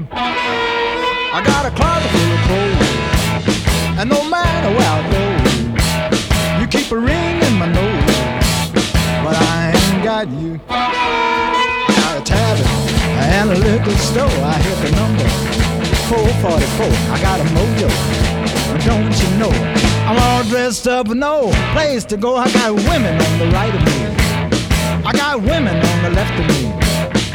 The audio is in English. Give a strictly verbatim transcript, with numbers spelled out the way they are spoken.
you. I got a closet full of clothes, and no matter where I go, you keep a ring in my nose, but I ain't got you. I got a tavern and a liquor store. I hit the number four forty-four. I got a mojo, don't you know? I'm all dressed up with no place to go. I got women on the right of me, I got women on the left of me.